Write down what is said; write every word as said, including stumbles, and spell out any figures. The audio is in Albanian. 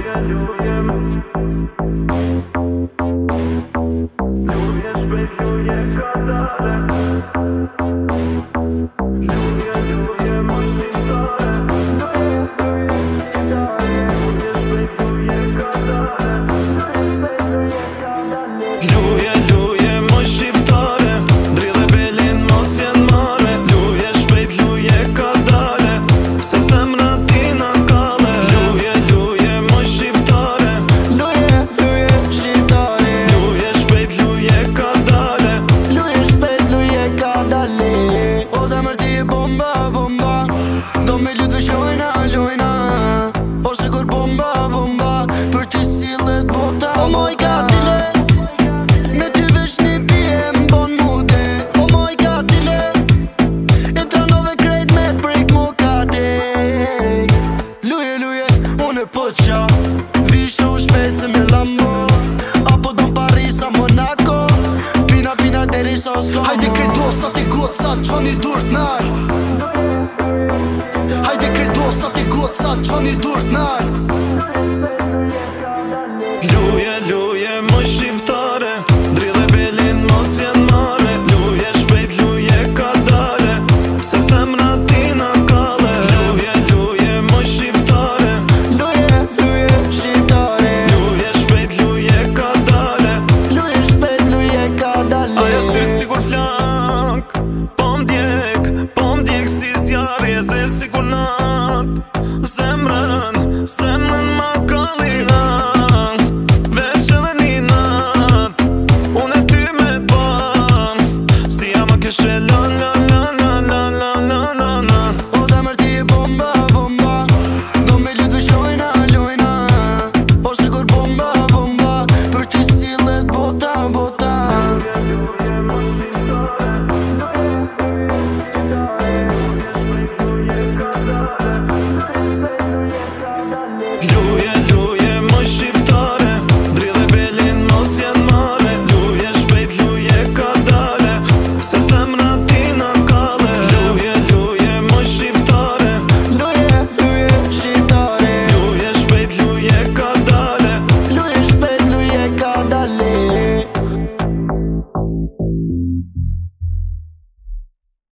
Luje, luje Luje shpejt, luje kadale Luje, luje mos shqiptare Luje shpejt, luje kadale Luje, luje mos shqiptare Dridhe belin mos jen mare Luje shpejt, luje kadale Se zemra tina kale Luje, luje mos shqiptare Luje, luje shqiptare Luje shpejt, luje kadale Luje shpejt, luje kadale O zemër ti bomba, bomba Do me lut veç lojna, lojna O sigur bomba, bomba Për ty sillet bota O moj katile Me ty veç një bie m'bon mude O moj katile Intranove krejt me t'break mu kate Luje, luje, unë po qa Vishu shpejt se me lambo Apo do Paris a Monaco Pina, pina deri sa s'ko Hajde krejt dostat i gocat qoni dur t'nalt Hajde krejt dostat i gocat qoni dur t'nalt